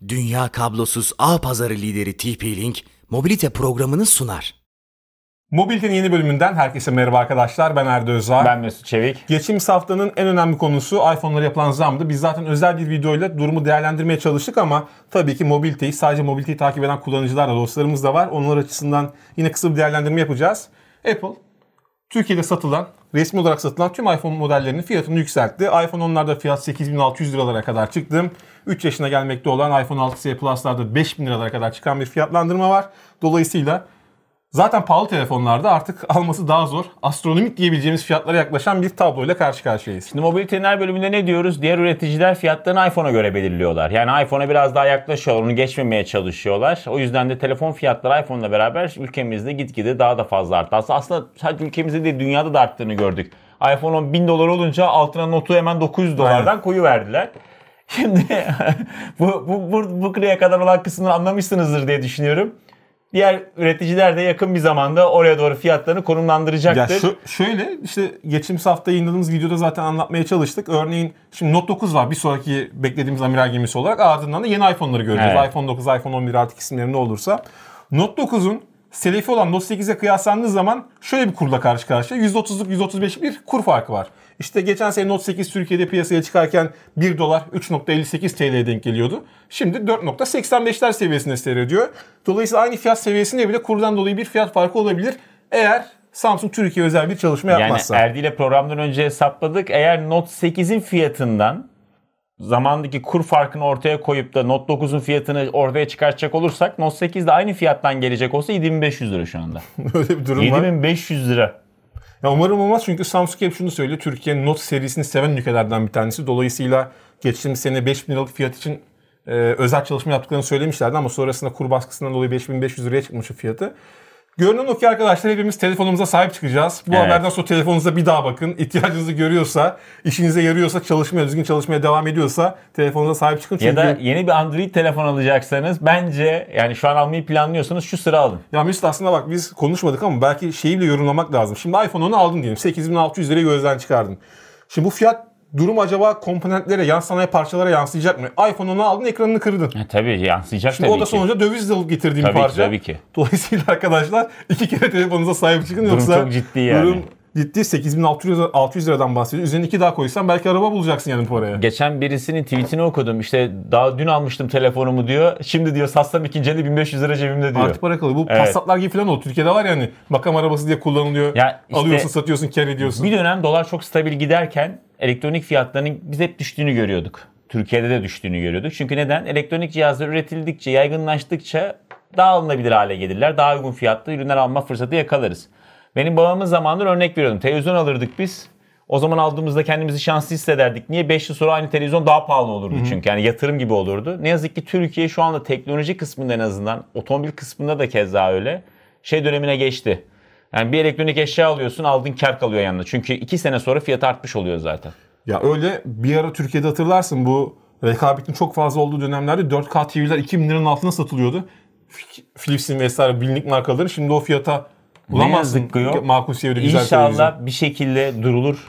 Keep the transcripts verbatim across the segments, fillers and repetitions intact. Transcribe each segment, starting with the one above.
Dünya kablosuz ağ pazarı lideri T P-Link, mobilite programını sunar. Mobilite'nin yeni bölümünden herkese merhaba arkadaşlar. Ben Erdo Özar. Ben Mesut Çevik. Geçtiğimiz haftanın en önemli konusu iPhone'lara yapılan zamdı. Biz zaten özel bir videoyla durumu değerlendirmeye çalıştık ama tabii ki mobiliteyi, sadece mobiliteyi takip eden kullanıcılar da, dostlarımız da var. Onlar açısından yine kısa bir değerlendirme yapacağız. Apple, Türkiye'de satılan, resmi olarak satılan tüm iPhone modellerinin fiyatını yükseltti. iPhone onlarda fiyat sekiz bin altı yüz liralara kadar çıktı. üç yaşına gelmekte olan iPhone altı S Plus'larda beş bin liralara kadar çıkan bir fiyatlandırma var. Dolayısıyla zaten pahalı telefonlarda artık alması daha zor, astronomik diyebileceğimiz fiyatlara yaklaşan bir tabloyla karşı karşıyayız. Şimdi mobilitenin her bölümünde ne diyoruz? Diğer üreticiler fiyatlarını iPhone'a göre belirliyorlar. Yani iPhone'a biraz daha yaklaşıyorlar, onu geçmemeye çalışıyorlar. O yüzden de telefon fiyatları iPhone'la beraber ülkemizde gitgide daha da fazla arttı. Aslında sadece ülkemizde değil, dünyada da arttığını gördük. iPhone on bin dolar olunca altına notu hemen dokuz yüz dolardan koyuverdiler. Şimdi bu, bu, bu, bu kırıya kadar olan kısmını anlamışsınızdır diye düşünüyorum. Diğer üreticiler de yakın bir zamanda oraya doğru fiyatlarını konumlandıracaktır. Ya şu, şöyle işte geçtiğimiz hafta yayınladığımız videoda zaten anlatmaya çalıştık. Örneğin şimdi Note dokuz var bir sonraki beklediğimiz amiral gemisi olarak. Ardından da yeni iPhone'ları göreceğiz. Evet. iPhone dokuz, iPhone on bir artık isimleri ne olursa. Note dokuzun selifi olan Note sekize kıyaslandığı zaman şöyle bir kurla karşı karşıya. yüzde otuzluk yüzde otuz beşlik bir kur farkı var. İşte geçen sene Note sekiz Türkiye'de piyasaya çıkarken bir dolar üç virgül elli sekiz T L'ye denk geliyordu. Şimdi dört virgül seksen beşler seviyesinde seyrediyor. Dolayısıyla aynı fiyat seviyesinde bile kurdan dolayı bir fiyat farkı olabilir. Eğer Samsung Türkiye özel bir çalışma yapmazsa. Yani Erdi ile programdan önce hesapladık. Eğer Note sekizin fiyatından zamandaki kur farkını ortaya koyup da Note dokuzun fiyatını ortaya çıkartacak olursak Note sekiz de aynı fiyattan gelecek olsa yedi bin beş yüz lira şu anda. Öyle bir durum var. yedi bin beş yüz lira. Ya umarım olmaz çünkü Samsung hep şunu söylüyor. Türkiye'nin Note serisini seven ülkelerden bir tanesi. Dolayısıyla geçtiğimiz sene beş bin liralık fiyat için e, özel çalışma yaptıklarını söylemişlerdi ama sonrasında kur baskısından dolayı beş bin beş yüz liraya çıkmış o fiyatı. Görünen o ki arkadaşlar hepimiz telefonumuza sahip çıkacağız. Bu evet. Haberden sonra telefonunuza bir daha bakın. İhtiyacınızı görüyorsa, işinize yarıyorsa, çalışmaya, düzgün çalışmaya devam ediyorsa telefonunuza sahip çıkın. Çünkü... Ya da yeni bir Android telefon alacaksanız bence yani şu an almayı planlıyorsanız şu sıra alın. Ya Mesut aslında bak biz konuşmadık ama belki şeyi bile yorumlamak lazım. Şimdi iPhone onu aldın diyelim. sekiz bin altı yüz lirayı gözden çıkardın. Şimdi bu fiyat durum acaba komponentlere, yan sanayi parçalara yansıyacak mı? iPhone onu aldın, ekranını kırdın. E, tabii yansıyacak Şimdi tabii ki. o da sonuçta döviz alıp getirdiğin tabii parça. Ki, tabii ki. Dolayısıyla arkadaşlar iki kere telefonunuza sahip çıkın. Durum Yoksa çok ciddi yani. Durum ciddi. sekiz bin altı yüz liradan bahsediyor. Üzerine iki daha koysan belki araba bulacaksın yani bu paraya. Geçen birisinin tweetini okudum. İşte daha dün almıştım telefonumu diyor. Şimdi diyor satsam ikinci elde bin beş yüz lira cebimde diyor. Artık para kalıyor. Bu evet. Passat'lar gibi falan oldu. Türkiye'de var yani makam arabası diye kullanılıyor. Ya işte alıyorsun, satıyorsun, kar ediyorsun. Bir dönem dolar çok stabil giderken elektronik fiyatlarının biz hep düştüğünü görüyorduk. Türkiye'de de düştüğünü görüyorduk. Çünkü neden? Elektronik cihazlar üretildikçe, yaygınlaştıkça daha alınabilir hale gelirler. Daha uygun fiyatlı ürünler alma fırsatı yakalarız. Benim babamın zamanında örnek veriyordum. Televizyon alırdık biz. O zaman aldığımızda kendimizi şanslı hissederdik. Niye? beş yıl sonra aynı televizyon daha pahalı olurdu Hı-hı. çünkü. Yani yatırım gibi olurdu. Ne yazık ki Türkiye şu anda teknoloji kısmında en azından, otomobil kısmında da keza öyle, şey dönemine geçti. Yani bir elektronik eşya alıyorsun, aldığın kar kalıyor yanında. Çünkü iki sene sonra fiyatı artmış oluyor zaten. Ya öyle bir ara Türkiye'de hatırlarsın bu rekabetin çok fazla olduğu dönemlerde dört K T V'ler iki bin liranın altına satılıyordu. Philips'in vesaire bilindik markaların şimdi o fiyata bulamazsın. Makul seviyede güzel İnşallah televizyon. Bir şekilde durulur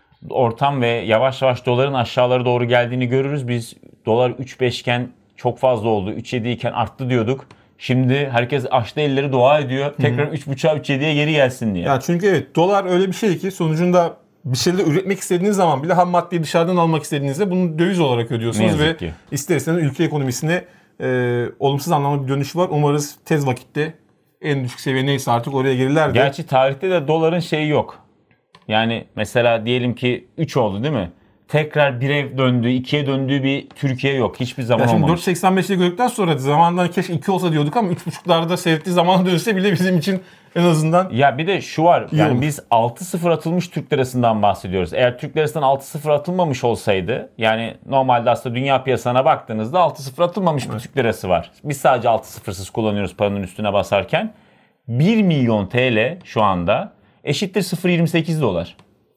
ortam ve yavaş yavaş doların aşağılara doğru geldiğini görürüz. Biz dolar üç beş iken çok fazla oldu. üç yedi iken arttı diyorduk. Şimdi herkes açtı elleri dua ediyor. Tekrar üç buçuğa üç yediye geri gelsin diye. Ya çünkü evet dolar öyle bir şey ki sonucunda bir şeyler üretmek istediğiniz zaman bile ham maddeyi dışarıdan almak istediğinizde bunu döviz olarak ödüyorsunuz ve ki. ister istemez ülke ekonomisine e, olumsuz anlamda bir dönüşü var. Umarız tez vakitte en düşük seviye neyse artık oraya gelirler de. Gerçi tarihte de doların şeyi yok. Yani mesela diyelim ki üç oldu değil mi? Tekrar bire döndüğü, ikiye döndüğü bir Türkiye yok. Hiçbir zaman ya şimdi olmamış. dört seksen beşte gördükten sonra zamandan keşke iki olsa diyorduk ama üç buçuklarda seyrettiği zamana dönse bile bizim için en azından. Ya bir de şu var. Yani olur. Biz altı sıfır atılmış Türk lirasından bahsediyoruz. Eğer Türk lirasından altı sıfır atılmamış olsaydı, yani normalde aslında dünya piyasasına baktığınızda altı sıfır atılmamış evet. bir Türk lirası var. Biz sadece altı sıfırsız kullanıyoruz paranın üstüne basarken. bir milyon T L şu anda eşittir sıfır virgül yirmi sekiz dolar.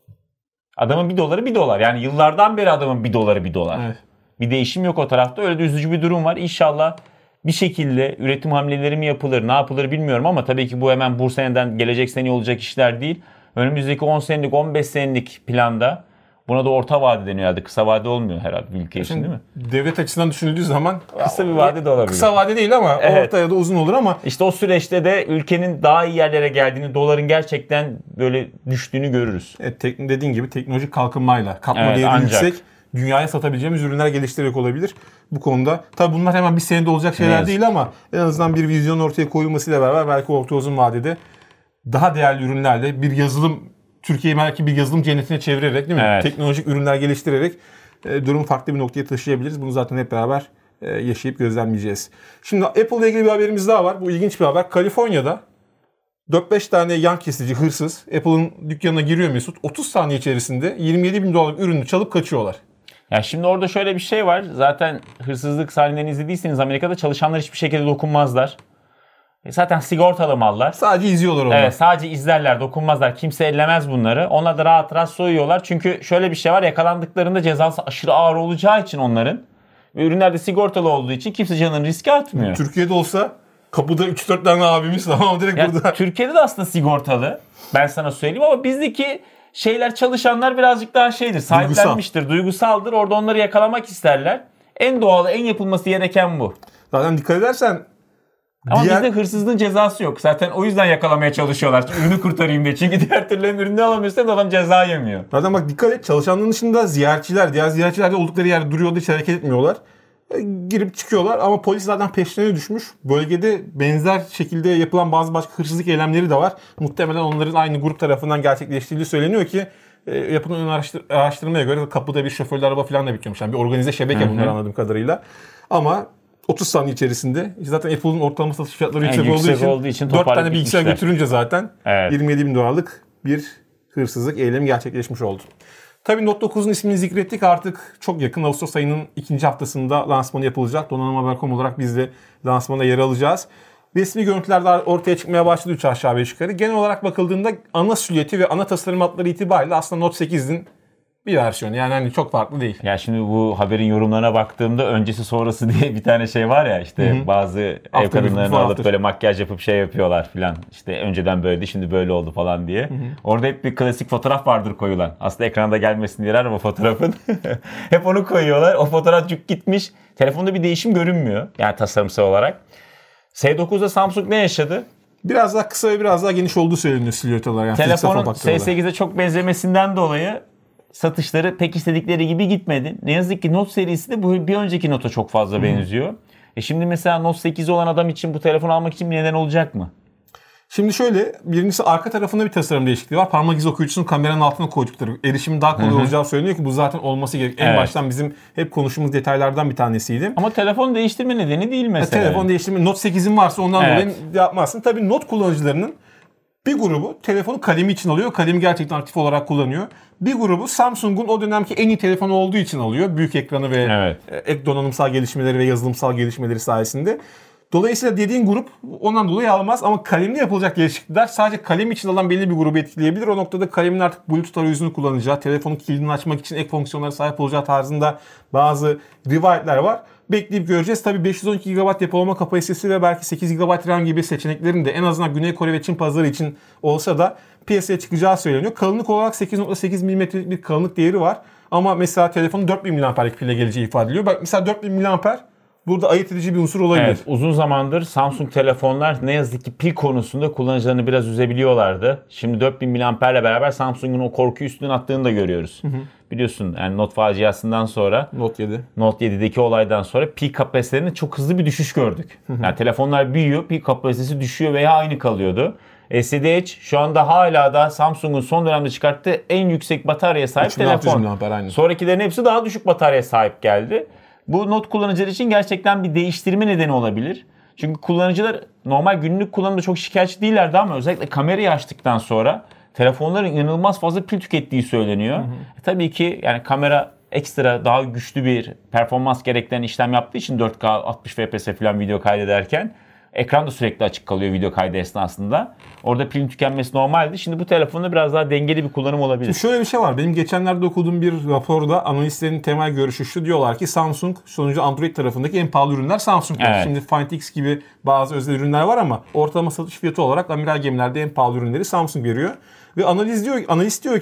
Adamın bir doları bir dolar. Yani yıllardan beri adamın bir doları bir dolar. Evet. Bir değişim yok o tarafta. Öyle de üzücü bir durum var. İnşallah bir şekilde üretim hamleleri mi yapılır, ne yapılır bilmiyorum ama tabii ki bu hemen bu seneden gelecek sene olacak işler değil. Önümüzdeki on senelik, on beş senelik planda Buna da orta vade deniyor herhalde. Kısa vade olmuyor herhalde bir ülke için değil mi? Devlet açısından düşünüldüğü zaman Kısa bir vade de olabilir. Kısa vade değil ama Evet. orta ya da uzun olur ama İşte o süreçte de ülkenin daha iyi yerlere geldiğini, doların gerçekten böyle düştüğünü görürüz. evet, tek, dediğin gibi teknolojik kalkınmayla, katma Evet, değeri ancak. yüksek, dünyaya satabileceğimiz ürünler geliştirerek olabilir bu konuda. Tabii bunlar hemen bir senede olacak şeyler yazık. değil ama en azından bir vizyon ortaya koyulmasıyla beraber belki orta uzun vadede daha değerli ürünlerle bir yazılım, Türkiye'yi belki bir yazılım cennetine çevirerek değil mi? Evet. Teknolojik ürünler geliştirerek e, durumu farklı bir noktaya taşıyabiliriz. Bunu zaten hep beraber e, yaşayıp gözlemleyeceğiz. Şimdi Apple ile ilgili bir haberimiz daha var. Bu ilginç bir haber. Kaliforniya'da dört beş tane yan kesici hırsız Apple'ın dükkanına giriyor Mesut. otuz saniye içerisinde yirmi yedi bin dolarlık ürünü çalıp kaçıyorlar. Ya şimdi orada şöyle bir şey var. Zaten hırsızlık sahnelerini izlediyseniz Amerika'da çalışanlar hiçbir şekilde dokunmazlar. E Zaten sigortalı mallar. Sadece izliyorlar onu. Evet, sadece izlerler, dokunmazlar. Kimse ellemez bunları. Onlar da rahat rahat soyuyorlar. Çünkü şöyle bir şey var. Yakalandıklarında cezası aşırı ağır olacağı için onların ve ürünler de sigortalı olduğu için kimse canını riske atmıyor. Türkiye'de olsa kapıda üç dört tane abimiz ama direkt Ya, burada. Türkiye'de de aslında sigortalı. Ben sana söyleyeyim ama bizdeki şeyler, çalışanlar birazcık daha şeydir. Sahiplenmiştir, duygusaldır. Orada onları yakalamak isterler. En doğal, en yapılması gereken bu. Zaten dikkat edersen Ama diğer... bizde hırsızlığın cezası yok. Zaten o yüzden yakalamaya çalışıyorlar. Çünkü ürünü kurtarayım diye. Çünkü diğer türlü ürünü alamıyorsa da adam ceza yemiyor. Zaten bak dikkat et, çalışanların dışında ziyaretçiler, diğer ziyaretçiler de oldukları yerde duruyorlar, hiç hareket etmiyorlar. E, girip çıkıyorlar ama polis zaten peşlerine düşmüş. Bölgede benzer şekilde yapılan bazı başka hırsızlık eylemleri de var. Muhtemelen onların aynı grup tarafından gerçekleştirildiği söyleniyor ki e, yapılan araştır, araştırmaya göre kapıda bir şoförlü araba falan da bitiyormuş. Yani bir organize şebeke bunlar anladığım kadarıyla. Ama otuz saniye içerisinde zaten Apple'ın ortalama satış fiyatları yüksek, yüksek olduğu için, olduğu için dört tane toparlayıp bilgisayar gitmişler. götürünce zaten Evet. yirmi yedi bin dolarlık bir hırsızlık eylemi gerçekleşmiş oldu. Tabii Note dokuzun ismini zikrettik, artık çok yakın Ağustos ayının ikinci haftasında lansmanı yapılacak. Donanım Haber nokta com olarak biz de lansmana yer alacağız. Resmi görüntüler de ortaya çıkmaya başladı üç aşağı beş yukarı. Genel olarak bakıldığında ana silüeti ve ana tasarım hatları itibariyle aslında Note sekizin bir versiyonu. Yani hani çok farklı değil. Ya şimdi bu haberin yorumlarına baktığımda öncesi sonrası diye bir tane şey var ya, işte Hı hı. bazı ev After kadınlarını before alıp after. böyle makyaj yapıp şey yapıyorlar filan. İşte önceden böyleydi, şimdi böyle oldu falan diye. Hı hı. Orada hep bir klasik fotoğraf vardır koyulan. Aslında ekranda gelmesin diye ama fotoğrafın. Hep onu koyuyorlar. O fotoğraf cuk gitmiş. Telefonda bir değişim görünmüyor. Yani tasarımsal olarak. S dokuzda Samsung ne yaşadı? Biraz daha kısa ve biraz daha geniş olduğu söyleniyor silüet olarak. Yani Telefonun S sekize çok benzemesinden dolayı satışları pek istedikleri gibi gitmedi. Ne yazık ki Note serisi de bu bir önceki Note'a çok fazla hmm. benziyor. E şimdi mesela Note sekiz olan adam için bu telefonu almak için bir neden olacak mı? Şimdi şöyle, birincisi arka tarafında bir tasarım değişikliği var. Parmak izi okuyucusunu kameranın altına koydukları, erişimin daha kolay olacağı söyleniyor ki bu zaten olması gerek. En Evet. baştan bizim hep konuştuğumuz detaylardan bir tanesiydi. Ama telefon değiştirme nedeni değil mesela. E, telefon değiştirme, Note sekizin varsa ondan Evet. dolayı yapmazsın. Tabii Note kullanıcılarının bir grubu telefonu kalemi için alıyor. Kalemi gerçekten aktif olarak kullanıyor. Bir grubu Samsung'un o dönemki en iyi telefonu olduğu için alıyor. Büyük ekranı ve Evet. ek donanımsal gelişmeleri ve yazılımsal gelişmeleri sayesinde. Dolayısıyla dediğin grup ondan dolayı almaz ama kalemle yapılacak değişiklikler sadece kalem için alan belli bir grubu etkileyebilir. O noktada kalemin artık Bluetooth arayüzünü kullanacağı, telefonun kilidini açmak için ek fonksiyonlara sahip olacağı tarzında bazı rivayetler var. Bekleyip göreceğiz. Tabii beş yüz on iki gigabayt depolama kapasitesi ve belki sekiz gigabayt RAM gibi seçeneklerin de en azından Güney Kore ve Çin pazarı için olsa da piyasaya çıkacağı söyleniyor. Kalınlık olarak sekiz nokta sekiz milimetrelik bir kalınlık değeri var. Ama mesela telefonun dört bin miliamperlik pille geleceği ifade ediliyor. Bak mesela dört bin miliamper burada ayırt edici bir unsur olabilir. Evet, uzun zamandır Samsung telefonlar ne yazık ki pil konusunda kullanıcılarını biraz üzebiliyorlardı. Şimdi dört bin miliamperle beraber Samsung'un o korkuyu üstüne attığını da görüyoruz. Hı hı. Biliyorsun yani Note faciasından sonra, Note yedi. Note yedideki olaydan sonra pil kapasitelerinde çok hızlı bir düşüş gördük. Hı hı. Yani telefonlar büyüyor, pil kapasitesi düşüyor veya aynı kalıyordu. S D H şu anda hala da Samsung'un son dönemde çıkarttığı en yüksek bataryaya sahip telefon. Sonrakilerin hepsi daha düşük bataryaya sahip geldi. Bu Note kullanıcıları için gerçekten bir değiştirme nedeni olabilir. Çünkü kullanıcılar normal günlük kullanımda çok şikayetçi değillerdi ama özellikle kamerayı açtıktan sonra telefonların inanılmaz fazla pil tükettiği söyleniyor. Hı hı. E, tabii ki yani kamera ekstra daha güçlü bir performans gerektiren işlem yaptığı için dört K altmış F P S falan video kaydederken ekran da sürekli açık kalıyor video kaydı esnasında. Orada pilin tükenmesi normaldi. Şimdi bu telefonda biraz daha dengeli bir kullanım olabilir. Şimdi şöyle bir şey var. Benim geçenlerde okuduğum bir raporda analistlerin temel görüşü şu, diyorlar ki Samsung sonucu Android tarafındaki en pahalı ürünler Samsung'da. Evet. Şimdi Find X gibi bazı özel ürünler var ama ortalama satış fiyatı olarak amiral gemilerde en pahalı ürünleri Samsung veriyor. Ve analiz diyor, analist diyor ki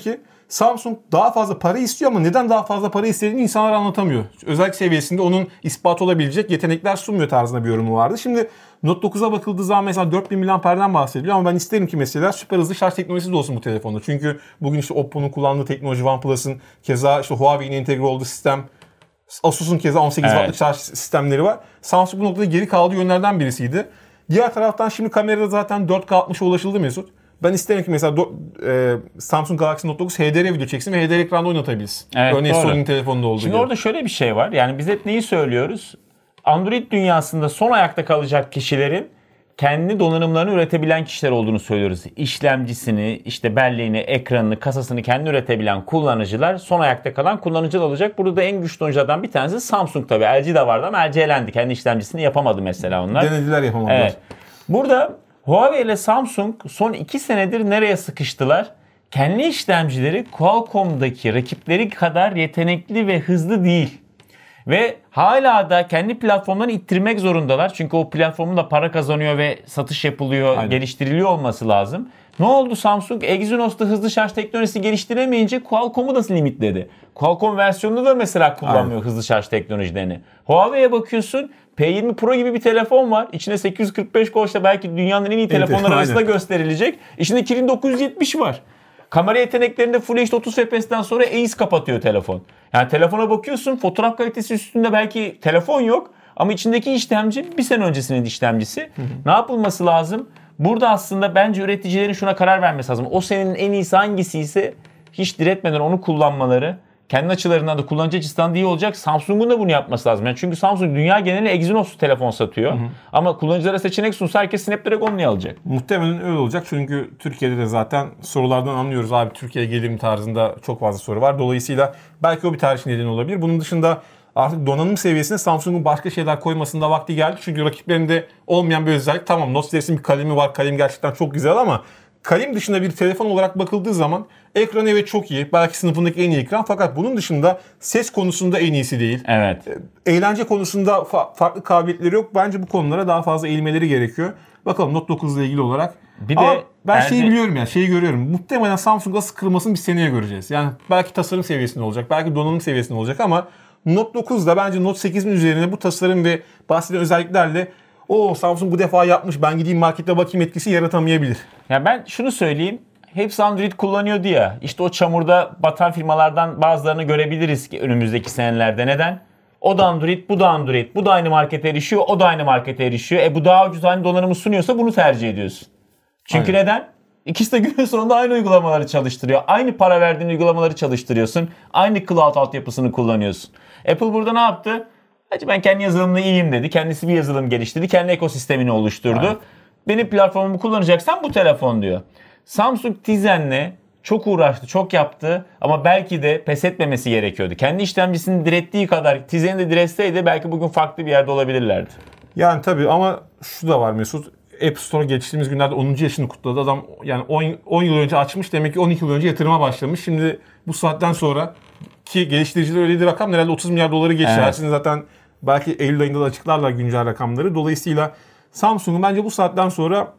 Samsung daha fazla para istiyor ama neden daha fazla para istediğini insanlar anlatamıyor. Özellik seviyesinde onun ispat olabilecek yetenekler sunmuyor tarzında bir yorumu vardı. Şimdi Note dokuza bakıldığı zaman mesela dört bin miliamperden bahsediliyor ama ben isterim ki mesela süper hızlı şarj teknolojisi de olsun bu telefonda. Çünkü bugün işte Oppo'nun kullandığı teknoloji, OnePlus'ın keza işte Huawei'nin entegre olduğu sistem, Asus'un keza on sekiz evet. wattlık şarj sistemleri var. Samsung bu noktada geri kaldığı yönlerden birisiydi. Diğer taraftan şimdi kamerada zaten dört K altmışa ulaşıldı Mesut. Ben isterim ki mesela do, e, Samsung Galaxy Note dokuz H D R video çeksin ve H D R ekranda oynatabilsin. Evet, örneğin doğru. Sony'nin telefonunda olduğu Şimdi gibi. orada şöyle bir şey var. Yani biz hep neyi söylüyoruz? Android dünyasında son ayakta kalacak kişilerin kendi donanımlarını üretebilen kişiler olduğunu söylüyoruz. İşlemcisini, işte belleğini, ekranını, kasasını kendi üretebilen kullanıcılar son ayakta kalan kullanıcılar olacak. Burada da en güçlü oyunculardan bir tanesi Samsung tabii. L G de vardı ama L G elendi. Kendi işlemcisini yapamadı mesela onlar. Denediler, yapamadılar. Evet. Burada Huawei ile Samsung son iki senedir nereye sıkıştılar? Kendi işlemcileri Qualcomm'daki rakipleri kadar yetenekli ve hızlı değil. Ve hala da kendi platformlarını ittirmek zorundalar. Çünkü o platformun da para kazanıyor ve satış yapılıyor, Aynen. geliştiriliyor olması lazım. Ne oldu Samsung? Exynos'ta hızlı şarj teknolojisi geliştiremeyince Qualcomm'u da limitledi. Qualcomm versiyonunu da mesela kullanmıyor Aynen. hızlı şarj teknolojilerini. Huawei'ye bakıyorsun, P yirmi Pro gibi bir telefon var. İçine sekiz yüz kırk beş Go'da belki dünyanın en iyi telefonlar arasında gösterilecek. İçinde Kirin dokuz yüz yetmiş var. Kamera yeteneklerinde Full H D otuz F P S'ten sonra Ace kapatıyor telefon. Yani telefona bakıyorsun, fotoğraf kalitesi üstünde belki telefon yok ama içindeki işlemci bir sene öncesinin işlemcisi. Hı hı. Ne yapılması lazım? Burada aslında bence üreticilerin şuna karar vermesi lazım. O senenin en iyisi hangisi ise hiç diretmeden onu kullanmaları, kendi açılarından da kullanıcı açısından da iyi olacak. Samsung'un da bunu yapması lazım. Yani çünkü Samsung dünya genelinde Exynos telefon satıyor. Hı hı. Ama kullanıcılara seçenek sunsa herkes Snapdragon'u alacak. Muhtemelen öyle olacak çünkü Türkiye'de de zaten sorulardan anlıyoruz. Abi Türkiye'ye gelir mi tarzında çok fazla soru var. Dolayısıyla belki o bir tercih nedeni olabilir. Bunun dışında artık donanım seviyesinde Samsung'un başka şeyler koymasında vakti geldi. Çünkü rakiplerinde olmayan bir özellik. Tamam, Note serisinin bir kalemi var. Kalem gerçekten çok güzel ama kalem dışında bir telefon olarak bakıldığı zaman ekran evet çok iyi. Belki sınıfındaki en iyi ekran. Fakat bunun dışında ses konusunda en iyisi değil. Evet. Eğlence konusunda fa- farklı kabiliyetleri yok. Bence bu konulara daha fazla eğilmeleri gerekiyor. Bakalım Note dokuz ile ilgili olarak. Bir de ama ben elde... şeyi biliyorum yani, şeyi görüyorum. Muhtemelen Samsung asıl kırılmasını bir seneye göreceğiz. Yani belki tasarım seviyesinde olacak, belki donanım seviyesinde olacak ama Note dokuzda bence Note sekizin üzerine bu tasarım ve bahsedilen özelliklerle o Samsung bu defa yapmış, ben gideyim markete bakayım etkisi yaratamayabilir. Ya ben şunu söyleyeyim. Hepsi Android kullanıyordu ya. İşte o çamurda batan firmalardan bazılarını görebiliriz ki önümüzdeki senelerde. Neden? O da Android, bu da Android. Bu da aynı markete erişiyor, o da aynı markete erişiyor. E bu daha ucuz aynı donanımı sunuyorsa bunu tercih ediyorsun. Çünkü Aynen. neden? İkisi de günün sonunda aynı uygulamaları çalıştırıyor. Aynı para verdiğin uygulamaları çalıştırıyorsun. Aynı cloud altyapısını kullanıyorsun. Apple burada ne yaptı? Hacı ben kendi yazılımını iyiyim dedi. Kendisi bir yazılım geliştirdi. Kendi ekosistemini oluşturdu. Aynen. Benim platformumu kullanacaksan bu telefon diyor. Samsung Tizen'le çok uğraştı, çok yaptı ama belki de pes etmemesi gerekiyordu. Kendi işlemcisini direttiği kadar Tizen'i de diretseydi belki bugün farklı bir yerde olabilirlerdi. Yani tabii ama şu da var Mesut. App Store geçtiğimiz günlerde onuncu yaşını kutladı. Adam yani on yıl önce açmış, demek ki on iki yıl önce yatırıma başlamış. Şimdi bu saatten sonra ki geliştiriciler öyle bir rakam herhalde otuz milyar doları geçti. Evet. Şimdi zaten belki Eylül ayında da açıklarlar güncel rakamları. Dolayısıyla Samsung'un bence bu saatten sonra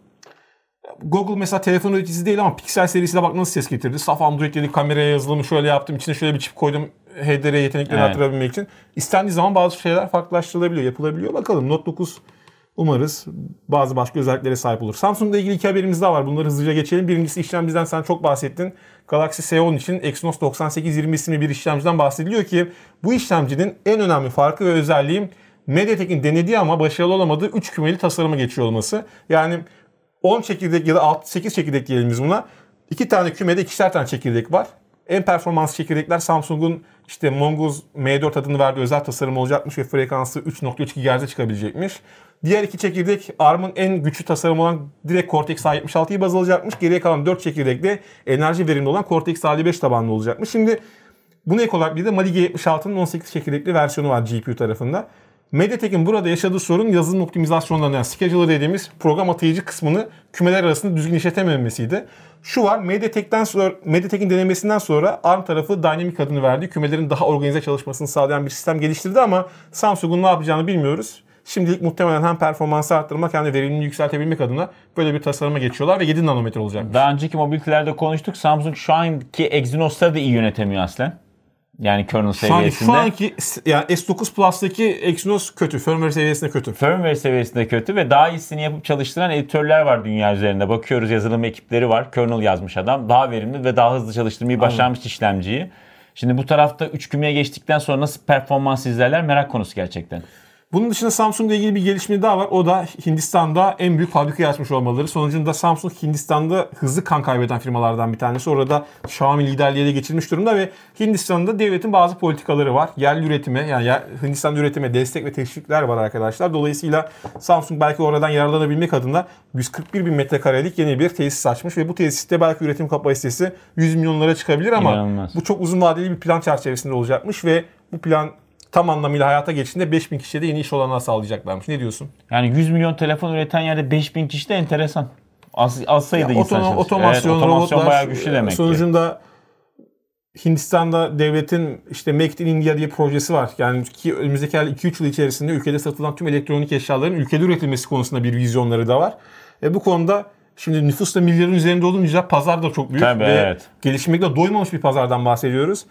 Google mesela telefon üreticisi değil ama Pixel serisiyle bak nasıl ses getirdi. Saf Android dedi, kameraya yazılımı şöyle yaptım, içine şöyle bir çip koydum H D R yeteneklerini evet. arttırabilmek için. İstendiği zaman bazı şeyler farklılaştırılabiliyor, yapılabiliyor. Bakalım Note dokuz umarız bazı başka özelliklere sahip olur. Samsung'la ilgili iki haberimiz daha var. Bunları hızlıca geçelim. Birincisi işlemciden sen çok bahsettin. Galaxy S on için Exynos doksan sekiz yirmi isimli bir işlemciden bahsediliyor ki bu işlemcinin en önemli farkı ve özelliği MediaTek'in denediği ama başarılı olamadığı üç kümeli tasarıma geçiyor olması. Yani on çekirdek ya da altı sekiz çekirdek diyelim biz buna. iki tane kümede ikişer tane çekirdek var. En performans çekirdekler Samsung'un işte Mongoose M dört adını verdiği özel tasarım olacakmış ve frekansı üç nokta üç gigahertz'e çıkabilecekmiş. Diğer iki çekirdek A R M'ın en güçlü tasarımı olan direkt Cortex A yetmiş altıyı baz alacakmış. Geriye kalan dört çekirdek de enerji verimli olan Cortex A elli beş tabanlı olacakmış. Şimdi buna ek olarak bir de Mali G yetmiş altının on sekiz çekirdekli versiyonu var G P U tarafında. MediaTek'in burada yaşadığı sorun yazılım optimizasyonlarından, yani scheduler dediğimiz program atayıcı kısmını kümeler arasında düzgün işletememesiydi. Şu var, MediaTek'ten sonra, MediaTek'in denemesinden sonra A R M tarafı Dynamic adını verdiği kümelerin daha organize çalışmasını sağlayan bir sistem geliştirdi ama Samsung'un ne yapacağını bilmiyoruz. Şimdilik muhtemelen hem performansı arttırmak hem de verimliliği yükseltebilmek adına böyle bir tasarıma geçiyorlar ve yedi nanometre olacak. Daha önceki mobilitelerde konuştuk. Samsung şu anki Exynos'ları da iyi yönetemiyor aslen. Yani kernel Şu, an, seviyesinde. şu anki yani S dokuz Plus'taki Exynos kötü. Firmware seviyesinde kötü. Firmware seviyesinde kötü ve daha iyisini yapıp çalıştıran editörler var dünya üzerinde. Bakıyoruz, yazılım ekipleri var. Kernel yazmış adam. Daha verimli ve daha hızlı çalıştırmayı başarmış işlemciyi. Şimdi bu tarafta üç kümeye geçtikten sonra nasıl performans izlerler merak konusu gerçekten. Bunun dışında Samsung'la ilgili bir gelişme daha var. O da Hindistan'da en büyük fabrikayı açmış olmaları. Sonucunda Samsung Hindistan'da hızlı kan kaybeden firmalardan bir tanesi. Orada Xiaomi liderliğe de geçirmiş durumda ve Hindistan'da devletin bazı politikaları var. Yerli üretime yani Hindistan'da üretime destek ve teşvikler var arkadaşlar. Dolayısıyla Samsung belki oradan yararlanabilmek adına yüz kırk bir bin metrekarelik yeni bir tesis açmış ve bu tesiste belki üretim kapasitesi yüz milyonlara çıkabilir ama İnanılmaz. Bu çok uzun vadeli bir plan çerçevesinde olacakmış ve bu plan tam anlamıyla hayata geçtiğinde beş bin kişiye de yeni iş olanağı sağlayacaklarmış. Ne diyorsun? Yani yüz milyon telefon üreten yerde beş bin kişi de enteresan. Az, az sayıda Ya, insan otonom, çalışıyor. otomasyon, evet, otomasyon robotlar bayağı güçlü demek sonucunda ki. Hindistan'da devletin işte Make in India diye projesi var. Yani ki önümüzdeki iki üç yıl içerisinde ülkede satılan tüm elektronik eşyaların ülkede üretilmesi konusunda bir vizyonları da var. E bu konuda şimdi nüfus da milyarın üzerinde olunca pazar da çok büyük. Tabii, ve evet. gelişmekte doymamış bir pazardan bahsediyoruz.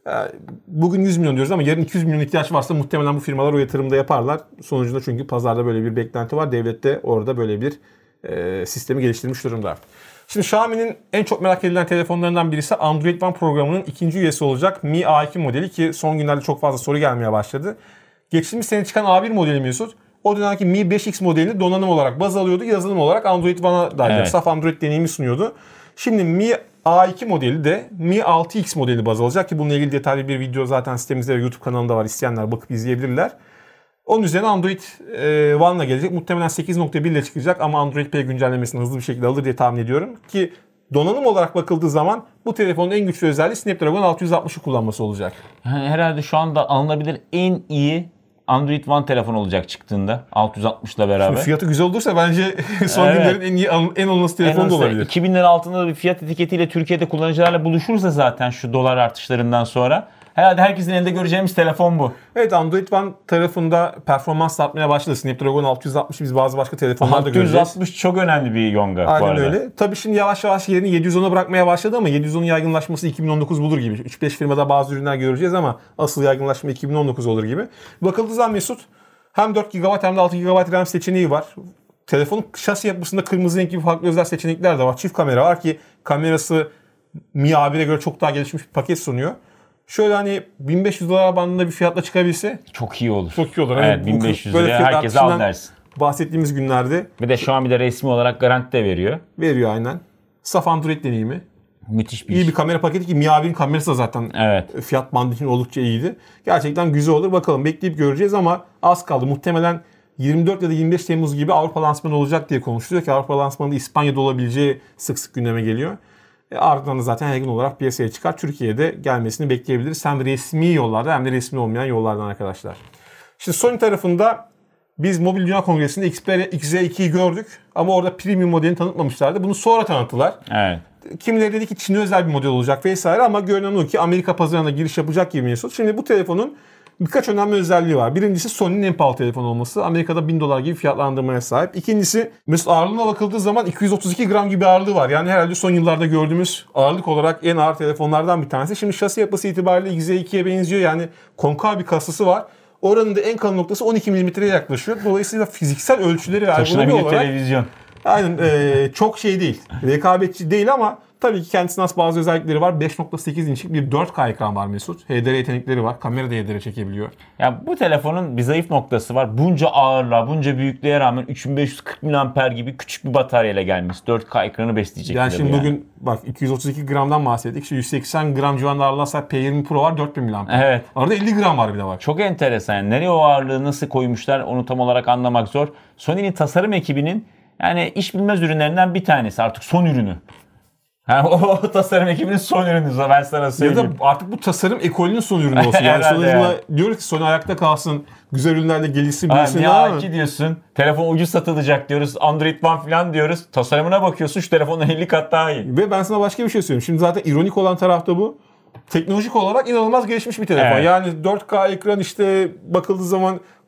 Bugün yüz milyon diyoruz ama yarın iki yüz milyon ihtiyaç varsa muhtemelen bu firmalar o yatırımda yaparlar. Sonucunda çünkü pazarda böyle bir beklenti var. Devlet de orada böyle bir e, sistemi geliştirmiş durumda. Şimdi Xiaomi'nin en çok merak edilen telefonlarından birisi Android One programının ikinci üyesi olacak Mi A iki modeli ki son günlerde çok fazla soru gelmeye başladı. Geçtiğimiz sene çıkan A bir modeli Mesut. O dönemki Mi beş X modelini donanım olarak baz alıyordu. Yazılım olarak Android One'a dair evet. saf Android deneyimi sunuyordu. Şimdi Mi A iki modeli de Mi altı X modeli baz alacak ki bununla ilgili detaylı bir video zaten sitemizde ve YouTube kanalında var. İsteyenler bakıp izleyebilirler. Onun üzerine Android e, One'la gelecek. Muhtemelen sekiz nokta bir ile çıkacak ama Android Pay güncellemesini hızlı bir şekilde alır diye tahmin ediyorum. Ki donanım olarak bakıldığı zaman bu telefonun en güçlü özelliği Snapdragon altı yüz altmışı kullanması olacak. Yani herhalde şu anda alınabilir en iyi Android One telefon olacak çıktığında altı yüz altmış ile beraber. Şimdi fiyatı güzel olursa bence son evet. günlerin en iyi en alınması telefonu da olabilir. iki bin lira altında bir fiyat etiketiyle Türkiye'de kullanıcılarla buluşursa zaten şu dolar artışlarından sonra herhalde herkesin elinde göreceğimiz telefon bu. Evet, Android One tarafında performans artmaya başladı. Snapdragon altı yüz altmış biz bazı başka telefonlarda göreceğiz. altı yüz altmış çok önemli bir yonga Aynen bu arada. Aynen öyle. Tabii şimdi yavaş yavaş yerini yedi yüz ona bırakmaya başladı ama yedi yüz onun yaygınlaşması iki bin on dokuz bulur gibi. üç beş firmada bazı ürünler göreceğiz ama asıl yaygınlaşma iki bin on dokuz olur gibi. Bakıldığı zaman Mesut hem dört gigabayt hem de altı gigabayt RAM seçeneği var. Telefonun şasi yapısında kırmızı renk gibi farklı özel seçenekler de var. Çift kamera var ki kamerası Mi A bir'e göre çok daha gelişmiş bir paket sunuyor. Şöyle hani bin beş yüz dolar bandında bir fiyatla çıkabilse çok iyi olur. Çok iyi olur. Evet, hani bin beş yüz liraya herkese al dersin. Bahsettiğimiz günlerde. Bir de şu an bir de resmi olarak garanti de veriyor. Veriyor aynen. Saf Android deneyimi. Müthiş bir İyi iş. bir kamera paketi ki Mi A bir'in kamerası da zaten evet. fiyat bandı için oldukça iyiydi. Gerçekten güzel olur. Bakalım bekleyip göreceğiz ama az kaldı. Muhtemelen yirmi dört ya da yirmi beş Temmuz gibi Avrupa lansmanı olacak diye konuşuluyor ki Avrupa lansmanında İspanya'da olabileceği sık sık gündeme geliyor. E ardından da zaten yaygın olarak piyasaya çıkar. Türkiye'de gelmesini bekleyebiliriz. Hem resmi yollarda hem de resmi olmayan yollardan arkadaşlar. Şimdi Sony tarafında biz Mobil Dünya Kongresi'nde Xperia X Z ikiyi gördük ama orada premium modelini tanıtmamışlardı. Bunu sonra tanıttılar. Evet. Kimileri dedi ki Çin'e özel bir model olacak vesaire ama görünen o ki Amerika pazarına giriş yapacak gibi Mesut. Şimdi bu telefonun birkaç önemli özelliği var. Birincisi Sony'nin en pahalı telefon olması. Amerika'da bin dolar gibi fiyatlandırmaya sahip. İkincisi Mesut ağırlığına bakıldığı zaman iki yüz otuz iki gram gibi ağırlığı var. Yani herhalde son yıllarda gördüğümüz ağırlık olarak en ağır telefonlardan bir tanesi. Şimdi şasi yapısı itibariyle X Z ikiye benziyor. Yani konkav bir kasası var. Oranın da en kalın noktası on iki milimetreye yaklaşıyor. Dolayısıyla fiziksel ölçüleri ve ergonomi olarak televizyon. Aynen e, çok şey değil. Rekabetçi değil ama tabii ki kendisine has bazı özellikleri var. beş nokta sekiz inçlik bir dört K ekran var Mesut. H D R yetenekleri var. Kamera da H D R çekebiliyor. Ya bu telefonun bir zayıf noktası var. Bunca ağırlığa, bunca büyüklüğe rağmen üç bin beş yüz kırk miliamper gibi küçük bir bataryayla gelmesi. dört K ekranı besleyecek. Yani şimdi bugün yani. bak iki yüz otuz iki gramdan bahsettik. İşte yüz seksen gram civarında ağırlığa sahip P yirmi Pro var dört bin miliamper. Evet. Arada elli gram var bir de bak. Çok enteresan. Yani nereye o ağırlığı nasıl koymuşlar onu tam olarak anlamak zor. Sony'nin tasarım ekibinin yani iş bilmez ürünlerinden bir tanesi. Artık son ürünü. Yani o tasarım ekibinin son ürünü ben sana söyleyeyim. Ya da artık bu tasarım ekolünün son ürünü olsun. Yani sonucunda yani. Diyoruz ki Sony ayakta kalsın, güzel ürünlerle gelişsin, bilsin ama. ama. Ya diyorsun, telefon ucuz satılacak diyoruz, Android One falan diyoruz. Tasarımına bakıyorsun şu telefondan elli kat daha iyi. Ve ben sana başka bir şey söyleyeyim. Şimdi zaten ironik olan tarafta bu. Teknolojik olarak inanılmaz gelişmiş bir telefon. Evet. Yani dört K ekran işte bakıldığı zaman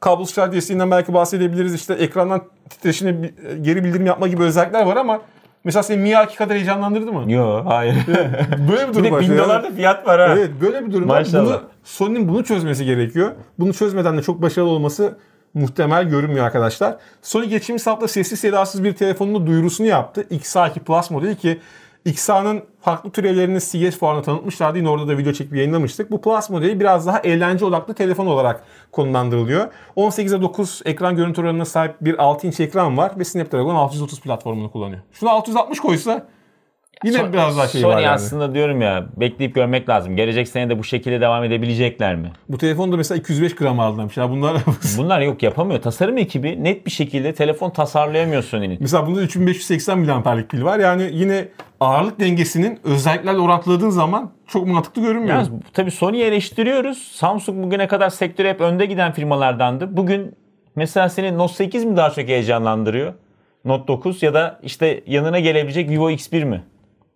kablosuz şarj desteğinden belki bahsedebiliriz. İşte ekrandan titreşimine geri bildirim yapma gibi özellikler var ama mesela seni Mi A iki kadar heyecanlandırdı mı? Yok, hayır. Böyle bir Bir durum de var. bin dolarda fiyat var ha. Evet, böyle bir durum var. Maşallah. Bunu, Sony'nin bunu çözmesi gerekiyor. Bunu çözmeden de çok başarılı olması muhtemel görünmüyor arkadaşlar. Sony geçtiğimiz hafta sessiz sedasız bir telefonun duyurusunu yaptı. X A iki Plus modeli ki X A'nın farklı türevlerini C E S fuarında tanıtmışlardı. Yine orada da video çekip yayınlamıştık. Bu Plus modeli biraz daha eğlence odaklı telefon olarak konumlandırılıyor. on sekize dokuz ekran görüntü oranına sahip bir altı inç ekran var ve Snapdragon altı yüz otuz platformunu kullanıyor. Şunu altı yüz altmış koysa yine Son- biraz daha şey Sony var yani. aslında diyorum ya, bekleyip görmek lazım. Gelecek sene de bu şekilde devam edebilecekler mi? Bu telefonda mesela iki yüz beş gram aldılarmış. Ya bunlar Bunlar yok, yapamıyor. Tasarım ekibi net bir şekilde telefon tasarlayamıyor Sony'nin. mesela bunda üç bin beş yüz seksen miliamperlik pil var. Yani yine ağırlık dengesinin özelliklerle orantıladığın zaman çok mantıklı görünmüyor. Yalnız tabii Sony'yi eleştiriyoruz. Samsung bugüne kadar sektöre hep önde giden firmalardandı. Bugün mesela seni Note sekiz mi daha çok heyecanlandırıyor? Note dokuz ya da işte yanına gelebilecek Vivo X bir mi?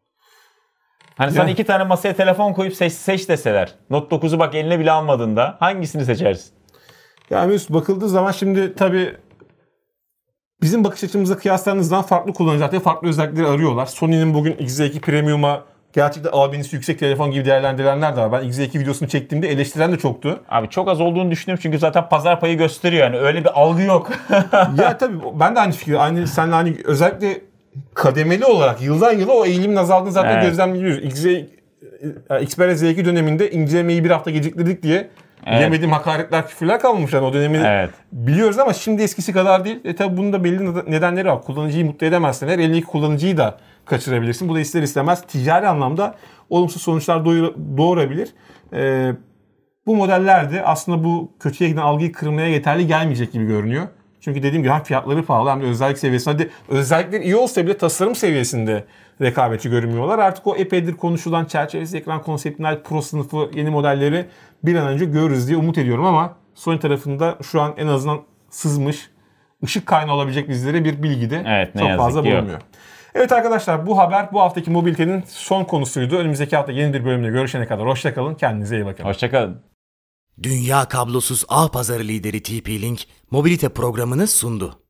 Hani sana Yani- iki tane masaya telefon koyup seç, seç deseler. Note dokuzu bak eline bile almadığında hangisini seçersin? Yani Mesut, bakıldığı zaman şimdi tabii bizim bakış açımıza kıyaslandığınızdan farklı kullanıcılar tabii farklı özellikleri arıyorlar. Sony'nin bugün X Z iki Premium'a gerçekten albenisi yüksek telefon gibi değerlendirenler de var. Ben X Z iki videosunu çektiğimde eleştiren de çoktu. Abi çok az olduğunu düşünüyorum çünkü zaten pazar payı gösteriyor, yani öyle bir algı yok. Ya tabii ben de aynı fikir. Aynı senle hani özellikle kademeli olarak yıldan yıla o eğilimin azaldığını zaten Evet. gözlemliyoruz. X Z, Xperia Z iki döneminde incelemeyi bir hafta geciktirdik diye Evet. yemediğim hakaretler, küfürler kalmamış. Yani o dönemi Evet. biliyoruz ama şimdi eskisi kadar değil. E tabii bunun da belli nedenleri var. Kullanıcıyı mutlu edemezsen her elindeki kullanıcıyı da kaçırabilirsin. Bu da ister istemez ticari anlamda olumsuz sonuçlar doğurabilir. Ee, bu modeller de aslında bu kötüye giden algıyı kırmaya yeterli gelmeyecek gibi görünüyor. Çünkü dediğim gibi hem fiyatları pahalı hem de özellik seviyesinde. Hadi özellikleri iyi olsa bile tasarım seviyesinde rekabetçi görünmüyorlar. Artık o epeydir konuşulan çerçevesiz ekran konseptler Pro sınıfı yeni modelleri bir an önce görürüz diye umut ediyorum ama Sony tarafında şu an en azından sızmış, ışık kaynağı olabilecek bizlere bir bilgi de Evet, ne çok yazık fazla ki yok. bulunmuyor. Evet arkadaşlar, bu haber bu haftaki mobilitenin son konusuydu. Önümüzdeki hafta yeni bir bölümde görüşene kadar hoşça kalın. Kendinize iyi bakın. Hoşçakalın. Dünya kablosuz ağ pazarı lideri T P-Link mobilite programını sundu.